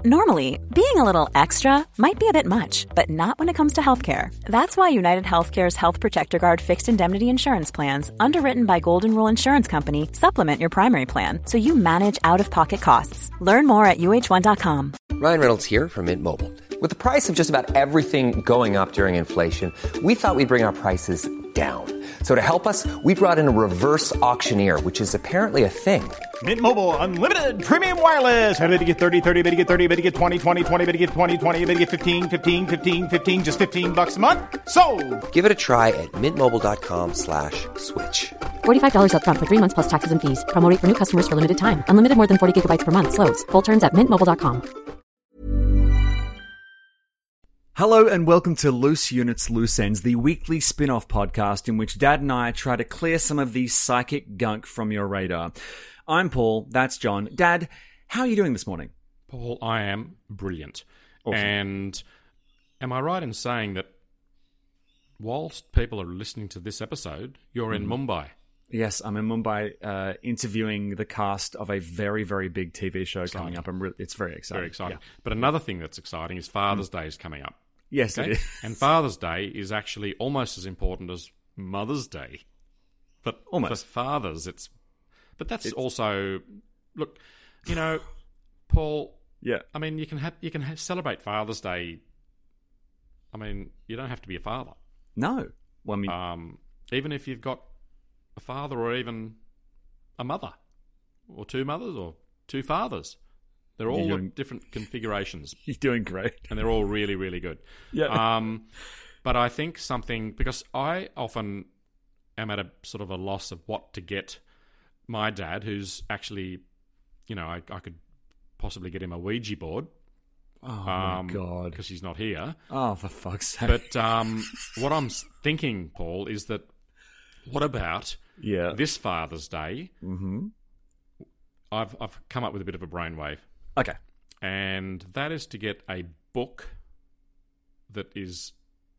Normally, being a little extra might be a bit much, but not when it comes to healthcare. That's why United Healthcare's Health Protector Guard fixed indemnity insurance plans, underwritten by Golden Rule Insurance Company, supplement your primary plan so you manage out-of-pocket costs. Learn more at uh1.com. Ryan Reynolds here from Mint Mobile. With the price of just about everything going up during inflation, we thought we'd bring our prices down. So to help us, we brought in a reverse auctioneer, which is apparently a thing. Mint Mobile Unlimited Premium Wireless. How to get 30, 30, bit to get 30, bit to get 20, 20, 20, bit to get 20, 20, bit to get 15, 15, 15, 15, just $15 a month? Sold! Give it a try at mintmobile.com/switch. $45 up front for 3 months plus taxes and fees. Promo rate for new customers for limited time. Unlimited more than 40 gigabytes per month. Slows full terms at mintmobile.com. Hello and welcome to Loose Units, Loose Ends, the weekly spin-off podcast in which Dad and I try to clear some of the psychic gunk from your radar. I'm Paul, that's John. Dad, how are you doing this morning? Paul, I am brilliant. Awesome. And am I right in saying that whilst people are listening to this episode, you're in Mumbai? Yes, I'm in Mumbai interviewing the cast of a very, very big TV show coming up. It's very exciting. Very exciting. Yeah. But another thing that's exciting is Father's Day is coming up. Yes, Okay? it is. And Father's Day is actually almost as important as Mother's Day. But Almost. for fathers, But that's also... Look, you know, Paul... Yeah. I mean, you can celebrate Father's Day. I mean, you don't have to be a father. No. Well, I mean... Even if you've got a father or even a mother, or two mothers or two fathers. They're all different configurations. You're doing great. And they're all really, really good. Yeah. But I think because I often am at a sort of a loss of what to get my dad, who's actually, you know, I could possibly get him a Ouija board. Oh, my God. Because he's not here. Oh, for fuck's sake. But what I'm thinking, Paul, is that what about this Father's Day? Mm-hmm. I've come up with a bit of a brainwave. Okay. And that is to get a book that is,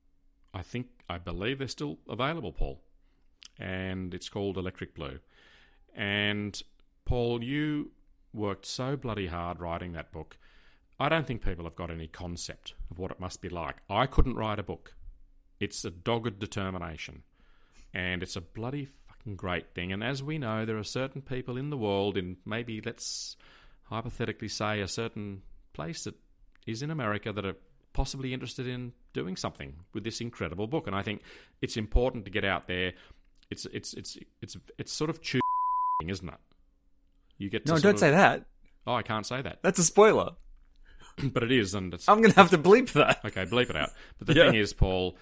I believe they're still available, Paul. And it's called Electric Blue. And, Paul, you worked so bloody hard writing that book. I don't think people have got any concept of what it must be like. I couldn't write a book. It's a dogged determination. And it's a bloody fucking great thing. And as we know, there are certain people in the world, in maybe, let's hypothetically say, a certain place that is in America that are possibly interested in doing something with this incredible book. And I think it's important to get out there. It's sort of isn't it? You get to don't say that. Oh, I can't say that. That's a spoiler. But it is, and I'm going to have to bleep that. Okay, bleep it out. But the thing is, Paul,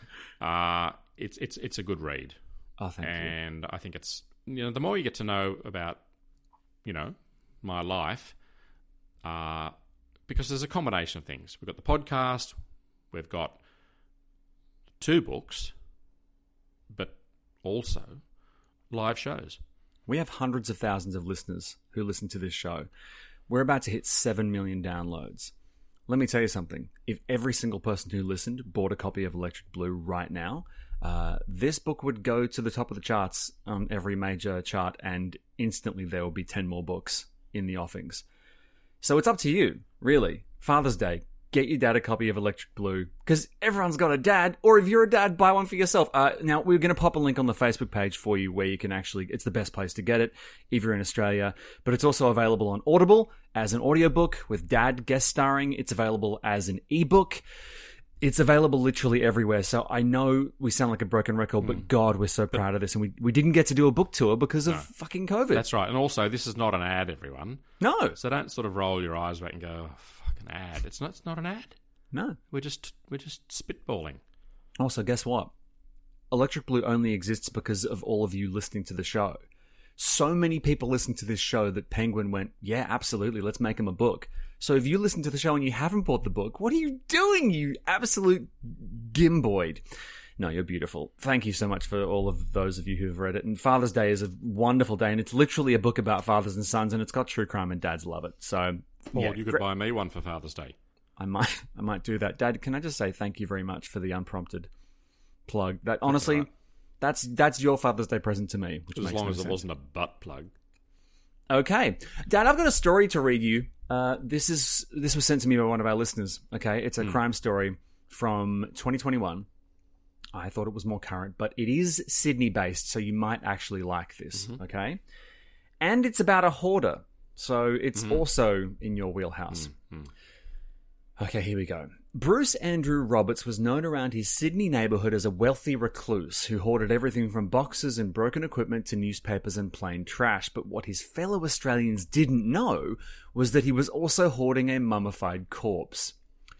it's a good read. Oh, thank you. And I think it's, you know, the more you get to know about, you know, my life, because there's a combination of things. We've got the podcast, we've got 2 books, but also live shows. We have hundreds of thousands of listeners who listen to this show. We're about to hit 7 million downloads. Let me tell you something. If every single person who listened bought a copy of Electric Blue right now, this book would go to the top of the charts on every major chart, and instantly there will be 10 more books in the offings. So it's up to you, really. Father's Day, get your dad a copy of Electric Blue, because everyone's got a dad, or if you're a dad, buy one for yourself. Now, we're going to pop a link on the Facebook page for you where you can actually, it's the best place to get it if you're in Australia, but it's also available on Audible as an audiobook with Dad guest starring. It's available as an ebook. It's available literally everywhere. So I know we sound like a broken record, but God, we're so proud of this. And we didn't get to do a book tour because of fucking COVID. That's right. And also, this is not an ad, everyone. No. So don't sort of roll your eyes back and go, oh, fucking ad. It's not an ad. No. We're just spitballing. Also, guess what? Electric Blue only exists because of all of you listening to the show. So many people listen to this show that Penguin went, yeah, absolutely, let's make him a book. So if you listen to the show and you haven't bought the book, what are you doing, you absolute gimboid? No, you're beautiful. Thank you so much for all of those of you who have read it. And Father's Day is a wonderful day, and it's literally a book about fathers and sons, and it's got true crime, and dads love it. So, Paul, yeah, you could buy me one for Father's Day. I might do that. Dad, can I just say thank you very much for the unprompted plug? That honestly, that's your Father's Day present to me. Which as makes long no as sense. it wasn't a butt plug. Okay. Dad, I've got a story to read you This was sent to me by one of our listeners. Okay, it's a crime story from 2021. I thought it was more current, but it is Sydney-based, so you might actually like this. Okay, and it's about a hoarder, so it's also in your wheelhouse. Okay, here we go. Bruce Andrew Roberts was known around his Sydney neighbourhood as a wealthy recluse who hoarded everything from boxes and broken equipment to newspapers and plain trash. But what his fellow Australians didn't know was that he was also hoarding a mummified corpse.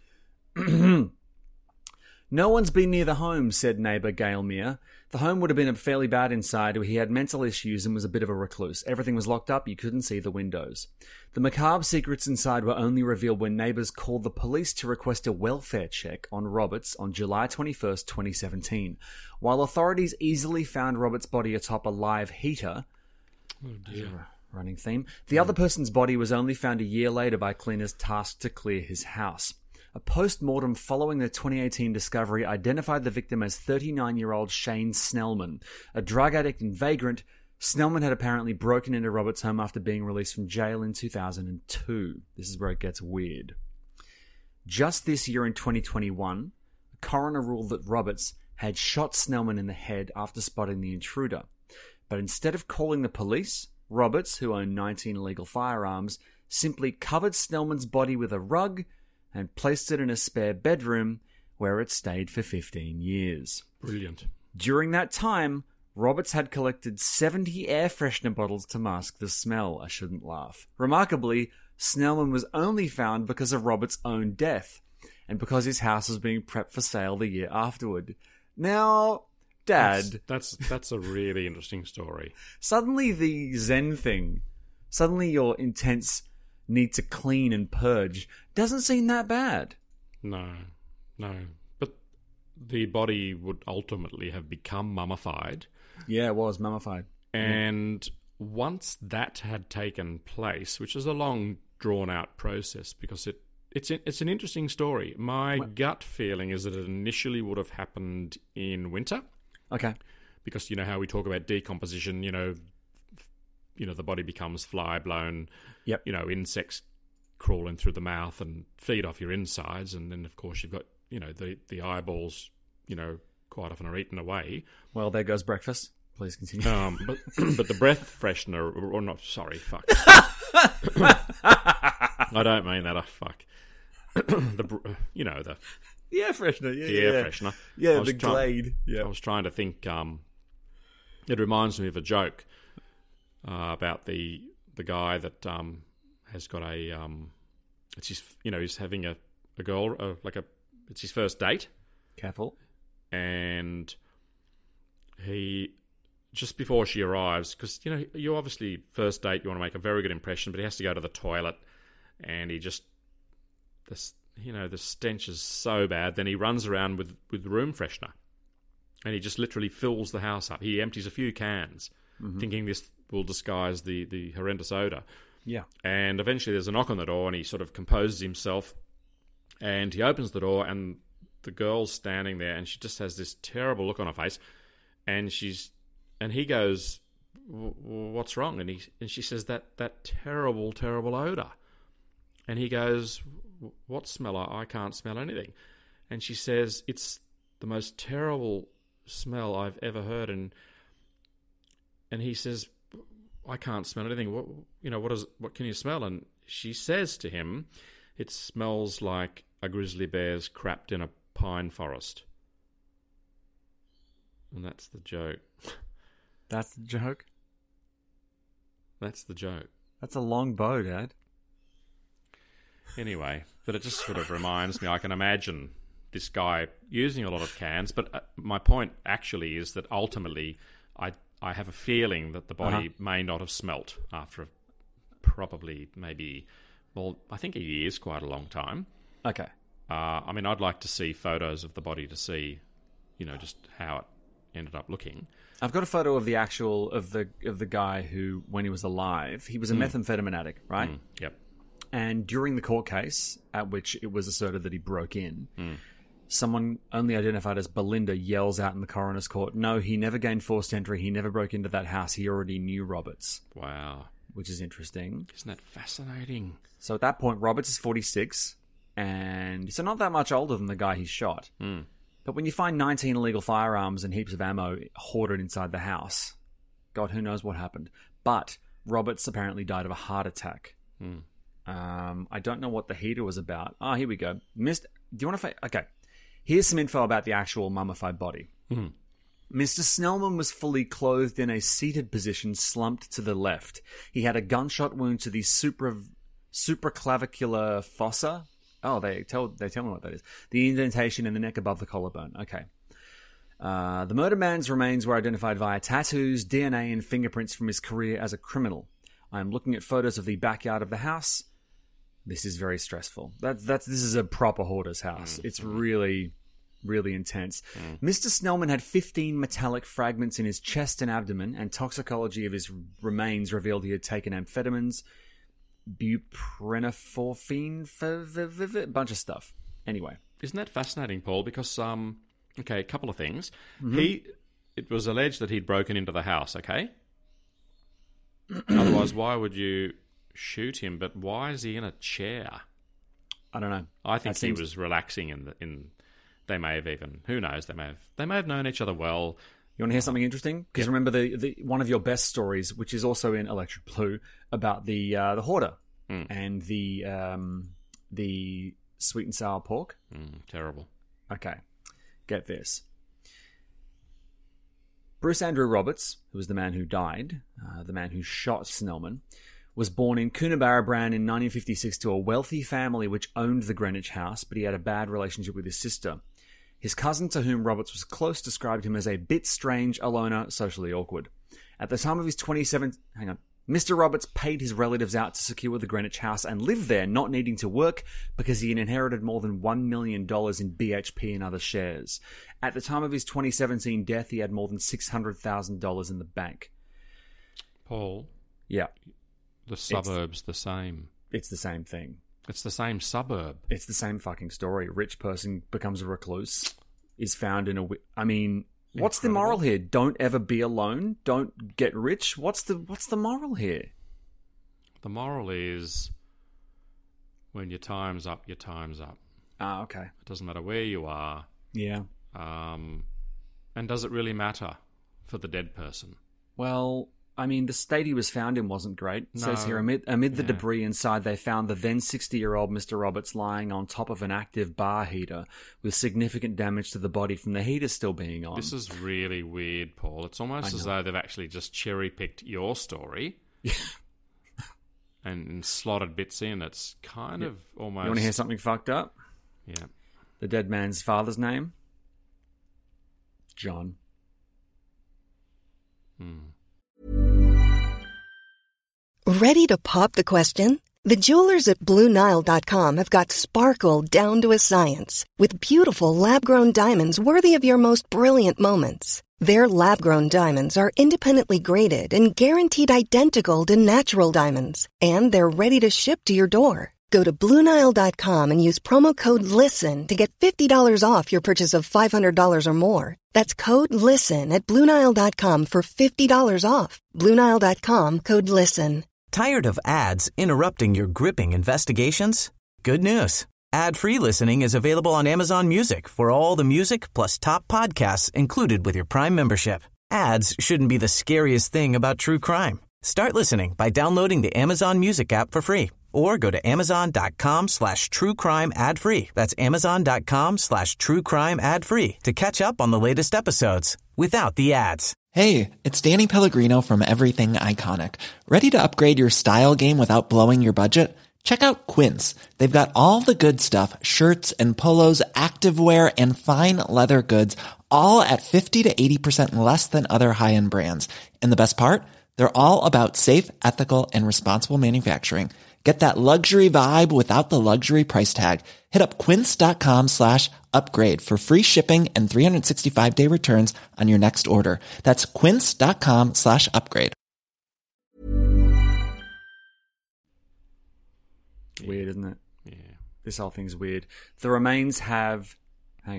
No one's been near the home, said neighbour Gail Mear. The home would have been fairly bad inside. He had mental issues and was a bit of a recluse. Everything was locked up. You couldn't see the windows. The macabre secrets inside were only revealed when neighbours called the police to request a welfare check on Roberts on July 21st, 2017. While authorities easily found Roberts' body atop a live heater... Oh dear. Running theme. The other person's body was only found a year later by cleaners tasked to clear his house. A post-mortem following the 2018 discovery identified the victim as 39-year-old Shane Snellman. A drug addict and vagrant, Snellman had apparently broken into Roberts' home after being released from jail in 2002. This is where it gets weird. Just this year in 2021, a coroner ruled that Roberts had shot Snellman in the head after spotting the intruder. But instead of calling the police, Roberts, who owned 19 illegal firearms, simply covered Snellman's body with a rug and placed it in a spare bedroom where it stayed for 15 years. Brilliant. During that time, Roberts had collected 70 air freshener bottles to mask the smell. I shouldn't laugh. Remarkably, Snellman was only found because of Roberts' own death, and because his house was being prepped for sale the year afterward. Now, Dad... That's a really interesting story. Suddenly the Zen thing, suddenly your intense... need to clean and purge doesn't seem that bad. No. But the body would ultimately have become mummified. Yeah, it was mummified. And once that had taken place, which is a long, drawn-out process, because it's an interesting story. My gut feeling is that it initially would have happened in winter. Okay. Because you know how we talk about decomposition, the body becomes fly-blown. Yep. Insects crawling through the mouth and feed off your insides, and then of course you've got the eyeballs quite often are eaten away. Well, there goes breakfast. Please continue. But the breath freshener, or not, sorry, fuck. I don't mean that. Fuck. The air freshener. The air freshener. Yeah, the Glade. Yeah. I was trying to think. It reminds me of a joke about the guy that has got a it's his he's having a girl it's his first date. Careful. And he, just before she arrives, because you obviously first date you want to make a very good impression, but he has to go to the toilet, and he just the stench is so bad. Then he runs around with room freshener, and he just literally fills the house up. He empties a few cans, thinking this will disguise the horrendous odour. Yeah. And eventually there's a knock on the door, and he sort of composes himself, and he opens the door, and the girl's standing there, and she just has this terrible look on her face, and he goes, "What's wrong?" And she says, that terrible, terrible odour. And he goes, "What smell? I can't smell anything." And she says, "It's the most terrible smell I've ever heard." And he says, "I can't smell anything. What can you smell?" And she says to him, "It smells like a grizzly bear's crapped in a pine forest." And that's the joke. That's the joke? That's the joke. That's a long bow, Dad. Anyway, but it just sort of reminds me, I can imagine this guy using a lot of cans, but my point actually is that ultimately I have a feeling that the body may not have smelt after probably maybe, I think a year is quite a long time. Okay. I'd like to see photos of the body to see, just how it ended up looking. I've got a photo of the guy who, when he was alive, he was a methamphetamine addict, right? Yep. And during the court case, at which it was asserted that he broke in, someone only identified as Belinda yells out in the coroner's court, "No, he never gained forced entry. He never broke into that house. He already knew Roberts." Wow. which is interesting. Isn't that fascinating? So at that point, Roberts is 46, and so not that much older than the guy he shot. Mm. But when you find 19 illegal firearms and heaps of ammo hoarded inside the house, God, who knows what happened. But Roberts apparently died of a heart attack. Mm. I don't know what the heater was about. Oh, here we go. Do you want to... Okay. Here's some info about the actual mummified body. Mm. Mr. Snellman was fully clothed in a seated position, slumped to the left. He had a gunshot wound to the supraclavicular fossa. Oh, they tell me what that is. The indentation in the neck above the collarbone. Okay. The murdered man's remains were identified via tattoos, DNA, and fingerprints from his career as a criminal. I am looking at photos of the backyard of the house. This is very stressful. This is a proper hoarder's house. It's really, really intense. Mr. Snellman had 15 metallic fragments in his chest and abdomen, and toxicology of his remains revealed he had taken amphetamines, buprenorphine, a bunch of stuff. Anyway. Isn't that fascinating, Paul? Because, okay, a couple of things. Mm-hmm. It was alleged that he'd broken into the house, okay? Otherwise, why would you shoot him? But why is he in a chair? I don't know. I think he was relaxing they may have even, who knows, they may have known each other well. You want to hear something interesting? Because remember the one of your best stories, which is also in Electric Blue, about the hoarder and the sweet and sour pork. Terrible. Okay, get this. Bruce Andrew Roberts, who was the man who died, the man who shot Snellman, was born in Coonabarabran in 1956 to a wealthy family which owned the Greenwich house, but he had a bad relationship with his sister. His cousin, to whom Roberts was close, described him as a bit strange, a loner, socially awkward. At the time of his Mr. Roberts paid his relatives out to secure the Greenwich house and lived there, not needing to work because he had inherited more than $1 million in BHP and other shares. At the time of his 2017 death, he had more than $600,000 in the bank. Paul? Yeah. The suburb's the same. It's the same thing. It's the same suburb. It's the same fucking story. Rich person becomes a recluse, is found in a... I mean... What's the moral here? Don't ever be alone. Don't get rich. What's the moral here? The moral is when your time's up, your time's up. Ah, okay. It doesn't matter where you are. Yeah. And does it really matter for the dead person? Well, I mean, the state he was found in wasn't great. It says here, amid the debris inside, they found the then 60-year-old Mr. Roberts lying on top of an active bar heater with significant damage to the body from the heater still being on. This is really weird, Paul. It's almost as though they've actually just cherry-picked your story and slotted bits in. It's kind of almost... You want to hear something fucked up? Yeah. The dead man's father's name? John. Ready to pop the question? The jewelers at BlueNile.com have got sparkle down to a science with beautiful lab-grown diamonds worthy of your most brilliant moments. Their lab-grown diamonds are independently graded and guaranteed identical to natural diamonds, and they're ready to ship to your door. Go to BlueNile.com and use promo code LISTEN to get $50 off your purchase of $500 or more. That's code LISTEN at BlueNile.com for $50 off. BlueNile.com, code LISTEN. Tired of ads interrupting your gripping investigations? Good news. Ad-free listening is available on Amazon Music for all the music plus top podcasts included with your Prime membership. Ads shouldn't be the scariest thing about true crime. Start listening by downloading the Amazon Music app for free or go to amazon.com/truecrime ad-free. That's amazon.com/truecrime ad-free to catch up on the latest episodes without the ads. Hey, it's Danny Pellegrino from Everything Iconic. Ready to upgrade your style game without blowing your budget? Check out Quince. They've got all the good stuff, shirts and polos, activewear, and fine leather goods, all at 50 to 80% less than other high-end brands. And the best part? They're all about safe, ethical, and responsible manufacturing. Get that luxury vibe without the luxury price tag. Hit up quince.com/upgrade for free shipping and 365-day returns on your next order. That's quince.com/upgrade. Weird, isn't it? Yeah. This whole thing's weird. The remains have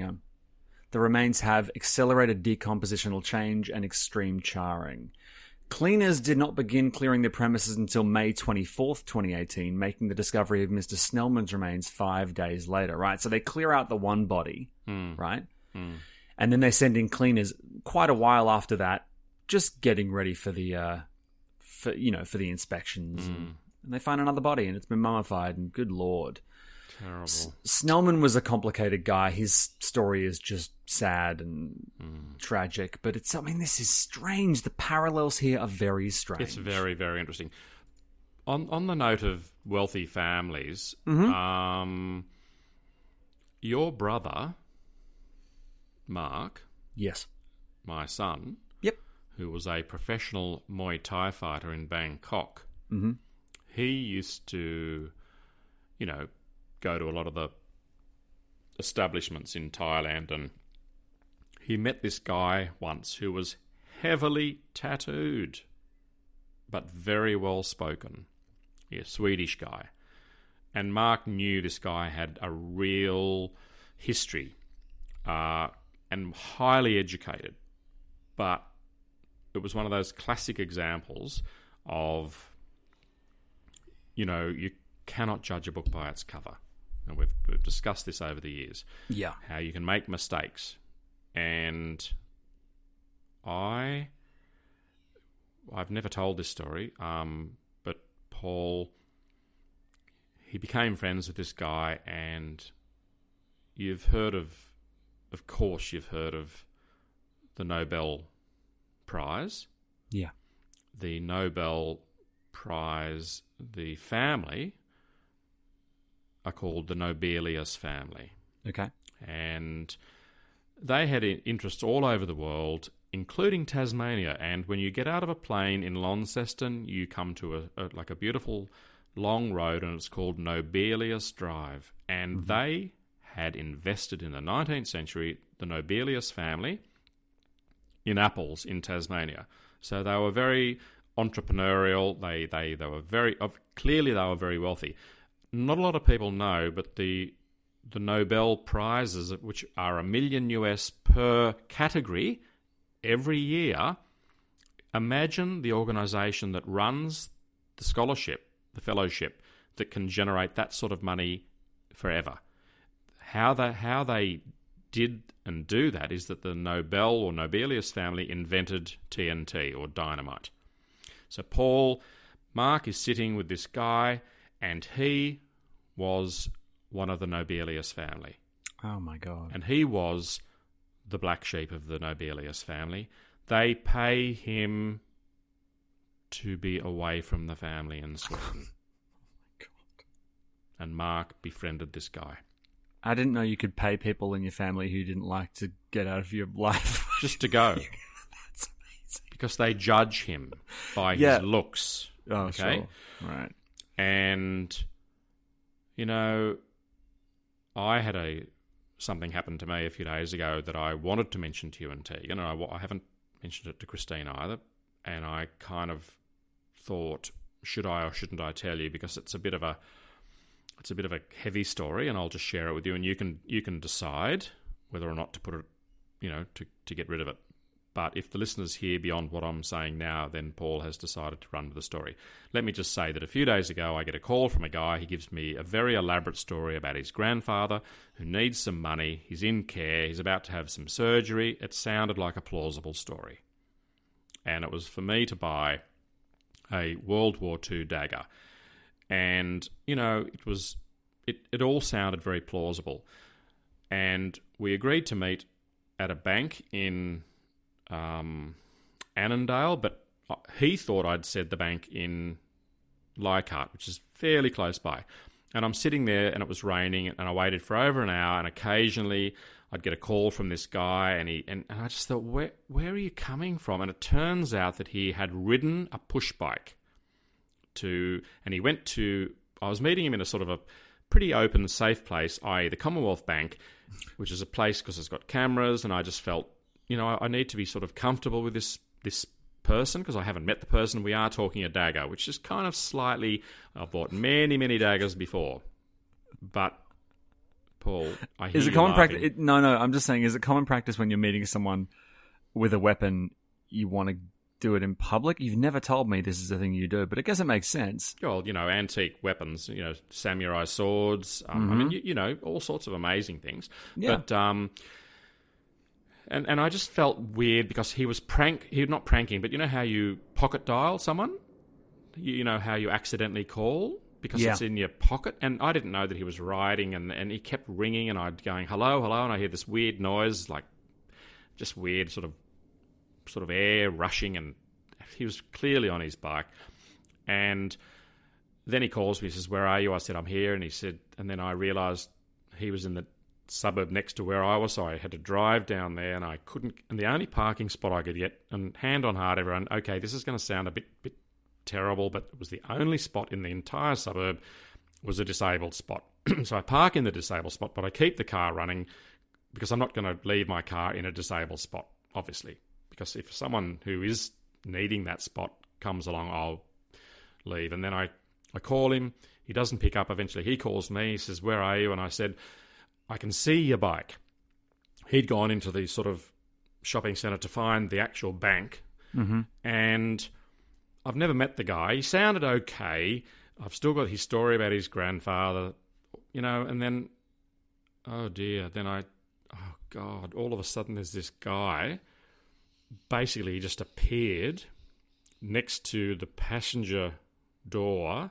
accelerated decompositional change and extreme charring. Cleaners did not begin clearing the premises until May 24th, 2018, making the discovery of Mr. Snellman's remains 5 days later, right? So they clear out the one body, right? And then they send in cleaners quite a while after that, just getting ready for the, for the inspections. And they find another body, and it's been mummified, and good Lord. Terrible. Snellman was a complicated guy. His story is just sad and tragic, but this is strange. The parallels here are very strange. It's very, very interesting. On the note of wealthy families, your brother, Mark, yes, my son, yep, who was a professional Muay Thai fighter in Bangkok, he used to, go to a lot of the establishments in Thailand, and he met this guy once who was heavily tattooed, but very well spoken. A Swedish guy. And Mark knew this guy had a real history and highly educated. But it was one of those classic examples of, you cannot judge a book by its cover. And we've discussed this over the years. Yeah. How you can make mistakes. And I've never told this story, but Paul, he became friends with this guy, and you've heard of course, you've heard of the Nobel Prize. Yeah. The Nobel Prize, the family are called the Nobelius family. Okay. And they had interests all over the world, including Tasmania. And when you get out of a plane in Launceston, you come to a beautiful long road, and it's called Nobelius Drive. And they had invested in the 19th century, the Nobelius family, in apples in Tasmania. So they were very entrepreneurial. They were very clearly they were very wealthy. Not a lot of people know, but the Nobel Prizes, which are $1 million US per category every year, imagine the organisation that runs the scholarship, the fellowship, that can generate that sort of money forever. How they did and do that is that the Nobel or Nobelius family invented TNT or dynamite. So Mark is sitting with this guy, and he was one of the Nobelius family. Oh, my God. And he was the black sheep of the Nobelius family. They pay him to be away from the family in Sweden. Oh, my God. And Mark befriended this guy. I didn't know you could pay people in your family who didn't like to get out of your life. Just to go. That's amazing. Because they judge him by his looks. Oh, okay? Sure. Right. And, I had something happen to me a few days ago that I wanted to mention to you and Tegan, and I haven't mentioned it to Christine either, and I kind of thought, should I or shouldn't I tell you, because it's a bit of a heavy story, and I'll just share it with you, and you can decide whether or not to put it, to get rid of it. But if the listeners hear beyond what I'm saying now, then Paul has decided to run with the story. Let me just say that a few days ago, I get a call from a guy. He gives me a very elaborate story about his grandfather who needs some money. He's in care. He's about to have some surgery. It sounded like a plausible story. And it was for me to buy a World War II dagger. And, it all sounded very plausible. And we agreed to meet at a bank in Annandale, but he thought I'd said the bank in Leichhardt, which is fairly close by. And I'm sitting there, and it was raining, and I waited for over an hour, and occasionally I'd get a call from this guy, and I just thought, where are you coming from? And it turns out that he had ridden a push bike and he went to, I was meeting him in a sort of a pretty open, safe place, i.e. the Commonwealth Bank, which is a place because it's got cameras, and I just felt, I need to be sort of comfortable with this person because I haven't met the person. We are talking a dagger, which is kind of slightly, I've bought many, many daggers before. But, Paul, I hear is it common practice? No, I'm just saying, is it common practice when you're meeting someone with a weapon, you want to do it in public? You've never told me this is a thing you do, but I guess it makes sense. Well, antique weapons, samurai swords. I mean, all sorts of amazing things. Yeah. But and I just felt weird because he was not pranking, but you know how you pocket dial someone? You know how you accidentally call because it's in your pocket? And I didn't know that he was riding, and he kept ringing, and I'd going, hello, hello, and I hear this weird noise, like just weird sort of air rushing, and he was clearly on his bike. And then he calls me, he says, where are you? I said, I'm here. And he said, and then I realised he was in the suburb next to where I was, so I had to drive down there, and I couldn't, and the only parking spot I could get, and hand on heart, everyone, okay, this is going to sound a bit terrible, but it was the only spot in the entire suburb was a disabled spot. So I park in the disabled spot, but I keep the car running because I'm not going to leave my car in a disabled spot, obviously, because if someone who is needing that spot comes along, I'll leave. And then I call him, he doesn't pick up. Eventually he calls me, he says, where are you? And I said, I can see your bike. He'd gone into the sort of shopping centre to find the actual bank. And I've never met the guy. He sounded okay. I've still got his story about his grandfather, and then, oh dear, then oh God, all of a sudden there's this guy, basically he just appeared next to the passenger door.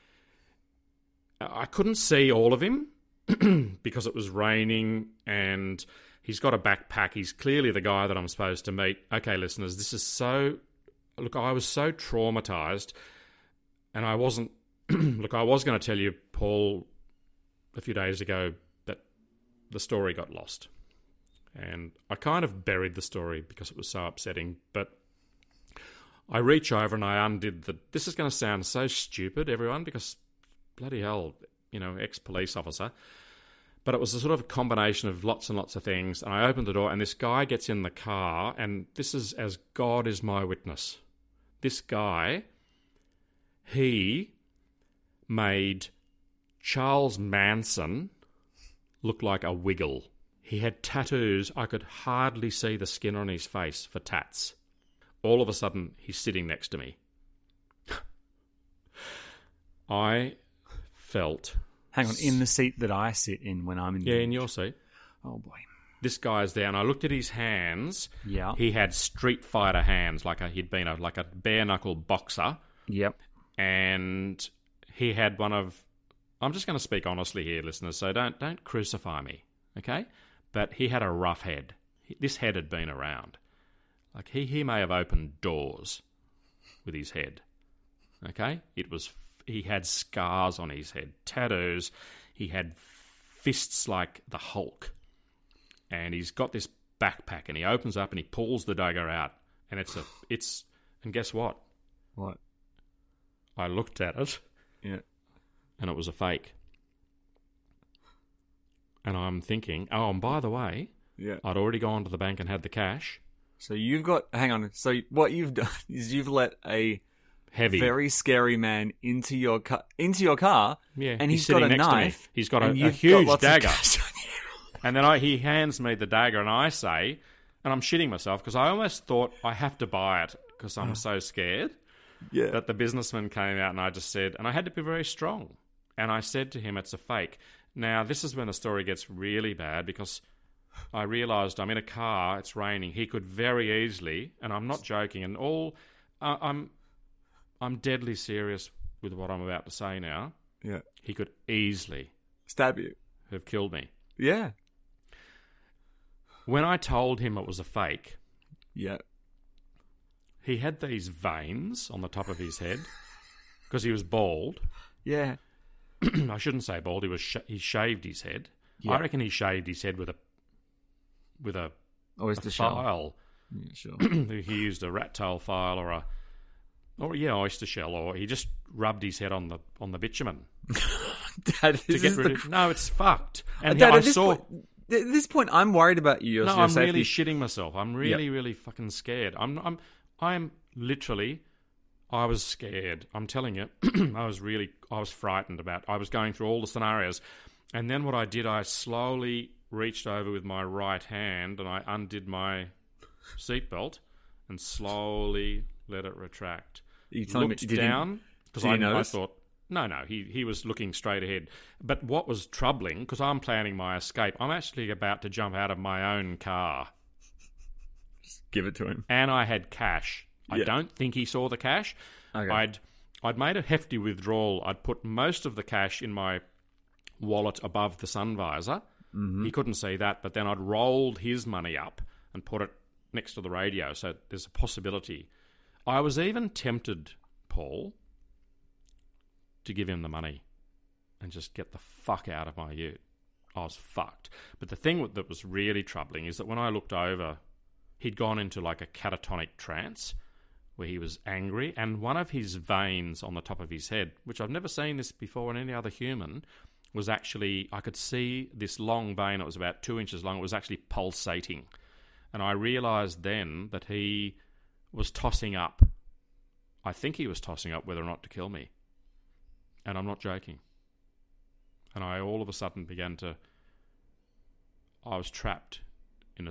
I couldn't see all of him because it was raining, and he's got a backpack. He's clearly the guy that I'm supposed to meet. Okay, listeners, this is so... Look, I was so traumatised, and I wasn't... Look, I was going to tell you, Paul, a few days ago that the story got lost. And I kind of buried the story because it was so upsetting, but I reach over and I undid the... This is going to sound so stupid, everyone, because bloody hell, ex-police officer. But it was a sort of combination of lots and lots of things. And I opened the door, and this guy gets in the car, and this is as God is my witness. This guy, he made Charles Manson look like a wiggle. He had tattoos. I could hardly see the skin on his face for tats. All of a sudden, he's sitting next to me. I felt... Hang on, in the seat that I sit in when I'm in... Yeah, in your seat. Oh, boy. This guy's there, and I looked at his hands. Yeah. He had Street Fighter hands, he'd been like a bare-knuckle boxer. Yep. And he had one of... I'm just going to speak honestly here, listeners, so don't crucify me, okay? But he had a rough head. This head had been around. Like, he may have opened doors with his head, okay? He had scars on his head, tattoos. He had fists like the Hulk. And he's got this backpack, and he opens up and he pulls the dagger out. And and guess what? What? I looked at it. Yeah. And it was a fake. And I'm thinking, oh, and by the way, yeah, I'd already gone to the bank and had the cash. So hang on. So what you've done is you've let a very scary man into your car. Yeah, and he's got a knife. He's got a huge dagger. And then he hands me the dagger, and I say, and I'm shitting myself because I almost thought I have to buy it because I'm so scared. Yeah. That the businessman came out, and I just said, and I had to be very strong. And I said to him, it's a fake. Now, this is when the story gets really bad because I realised I'm in a car, it's raining. He could very easily, and I'm not joking, and I'm deadly serious with what I'm about to say now. Yeah. He could easily stab you, have killed me. Yeah. When I told him it was a fake, yeah, he had these veins on the top of his head because he was bald. Yeah. I shouldn't say bald. He shaved his head. Yeah. I reckon he shaved his head with a file. Yeah, sure. He used a rat tail file or oyster shell, or he just rubbed his head on the bitumen. Dad, to get rid of... No, it's fucked. And Dad, at this point, I'm worried about you. No, I'm really shitting myself. I'm really, really fucking scared. I'm literally... I was scared. I'm telling you, I was frightened I was going through all the scenarios. And then what I did, I slowly reached over with my right hand and I undid my seatbelt and slowly let it retract. You telling me? Looked down because I notice? thought, no, he was looking straight ahead. But what was troubling, because I'm planning my escape, I'm actually about to jump out of my own car. Just give it to him. And I had cash. I don't think he saw the cash. Okay. I'd made a hefty withdrawal. I'd put most of the cash in my wallet above the sun visor. Mm-hmm. He couldn't see that, but then I'd rolled his money up and put it next to the radio, so there's a possibility. I was even tempted, Paul, to give him the money and just get the fuck out of my ute. I was fucked. But the thing that was really troubling is that when I looked over, he'd gone into like a catatonic trance where he was angry, and one of his veins on the top of his head, which I've never seen this before in any other human, was actually, I could see this long vein, it was about 2 inches long, it was actually pulsating. And I realised then that he was tossing up. I think he was tossing up whether or not to kill me. And I'm not joking. And I all of a sudden I was trapped in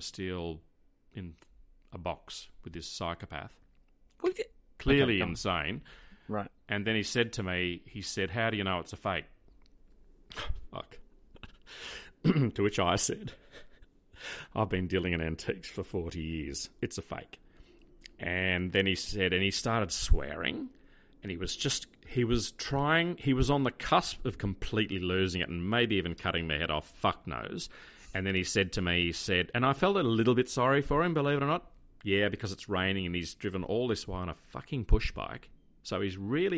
a box with this psychopath. Clearly insane. Right. And then he said to me, how do you know it's a fake? Fuck. To which I said, I've been dealing in antiques for 40 years. It's a fake. And then he said, and he started swearing, and he was on the cusp of completely losing it and maybe even cutting my head off, fuck knows. And then he said to me, and I felt a little bit sorry for him, believe it or not. Yeah, because it's raining and he's driven all this way on a fucking push bike. So he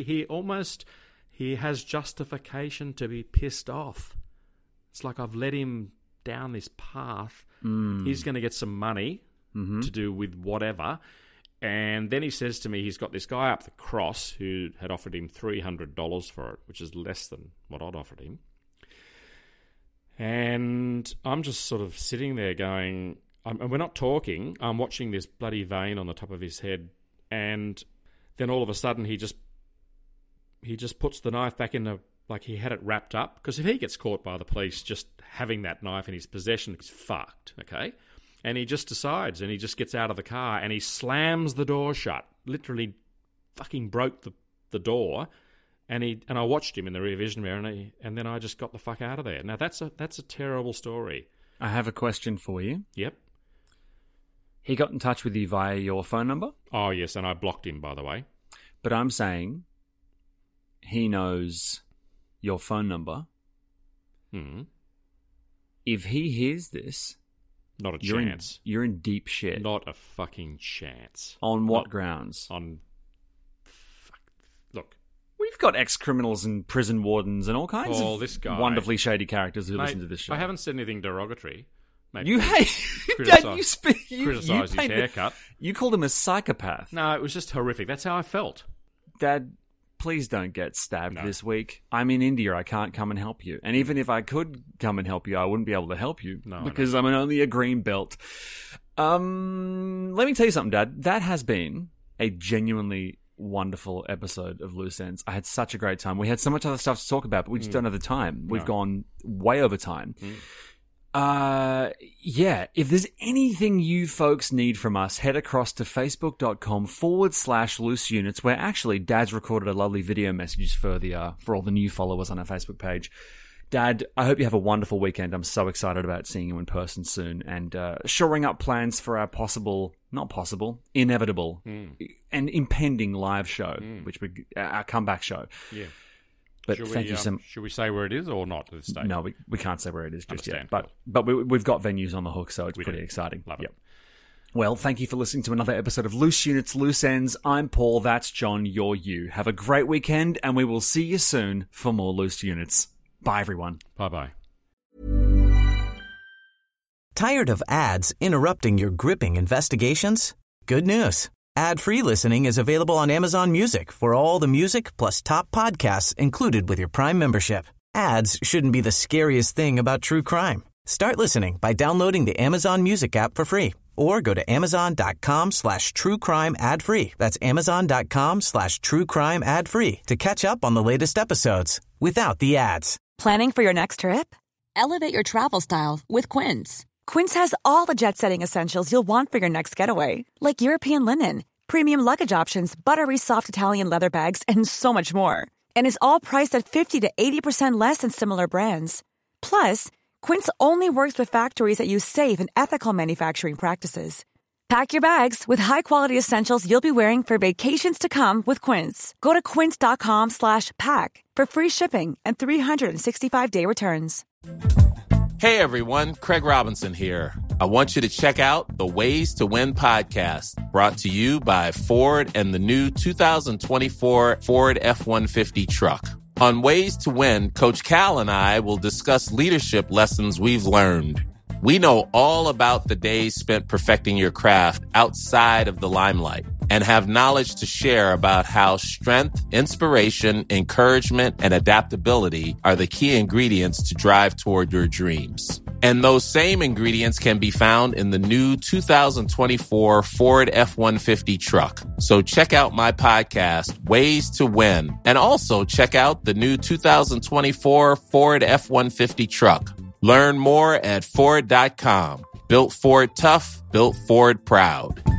has justification to be pissed off. It's like I've led him down this path. He's going to get some money to do with whatever. And then he says to me, he's got this guy up the cross who had offered him $300 for it, which is less than what I'd offered him. And I'm just sort of sitting there going, and we're not talking, I'm watching this bloody vein on the top of his head, and then all of a sudden he just puts the knife back in like he had it wrapped up, because if he gets caught by the police just having that knife in his possession, he's fucked, okay? And he just decides, and he just gets out of the car, and he slams the door shut, literally fucking broke the door, and I watched him in the rear vision mirror, and then I just got the fuck out of there. Now, that's a terrible story. I have a question for you. Yep. He got in touch with you via your phone number? Oh, yes, and I blocked him, by the way. But I'm saying he knows your phone number. If he hears this... Not a chance. You're in deep shit. Not a fucking chance. On what grounds? Look. We've got ex-criminals and prison wardens and all kinds of this guy, wonderfully shady characters who listen to this show. I haven't said anything derogatory. Maybe you hate... Criticise his haircut. You called him a psychopath. No, it was just horrific. That's how I felt. Dad, please don't get stabbed this week. I'm in India. I can't come and help you. And even if I could come and help you, I wouldn't be able to help you because I'm only a green belt. Let me tell you something, Dad. That has been a genuinely wonderful episode of Loose Ends. I had such a great time. We had so much other stuff to talk about, but we just don't have the time. We've gone way over time. If there's anything you folks need from us, head across to facebook.com/loose units, where actually Dad's recorded a lovely video message for all the new followers on our Facebook page. Dad, I hope you have a wonderful weekend. I'm so excited about seeing you in person soon and shoring up plans for our inevitable and impending live show, which our comeback show. Yeah. But thank you so much. Should we say where it is or not at this stage? No, we can't say where it is just yet. But we've got venues on the hook, so it's pretty exciting. Love it. Well, thank you for listening to another episode of Loose Units, Loose Ends. I'm Paul, that's John, you're you. Have a great weekend, and we will see you soon for more Loose Units. Bye, everyone. Bye-bye. Tired of ads interrupting your gripping investigations? Good news. Ad-free listening is available on Amazon Music for all the music plus top podcasts included with your Prime membership. Ads shouldn't be the scariest thing about true crime. Start listening by downloading the Amazon Music app for free or go to amazon.com/truecrime ad-free. That's amazon.com/truecrime ad-free to catch up on the latest episodes without the ads. Planning for your next trip? Elevate your travel style with Quince. Quince has all the jet-setting essentials you'll want for your next getaway, like European linen, premium luggage options, buttery soft Italian leather bags, and so much more. And is all priced at 50 to 80% less than similar brands. Plus, Quince only works with factories that use safe and ethical manufacturing practices. Pack your bags with high-quality essentials you'll be wearing for vacations to come with Quince. Go to quince.com/pack for free shipping and 365-day returns. Hey everyone, Craig Robinson here. I want you to check out the Ways to Win podcast, brought to you by Ford and the new 2024 Ford F-150 truck. On Ways to Win, Coach Cal and I will discuss leadership lessons we've learned. We know all about the days spent perfecting your craft outside of the limelight and have knowledge to share about how strength, inspiration, encouragement, and adaptability are the key ingredients to drive toward your dreams. And those same ingredients can be found in the new 2024 Ford F-150 truck. So check out my podcast, Ways to Win, and also check out the new 2024 Ford F-150 truck. Learn more at Ford.com. Built Ford tough, built Ford proud.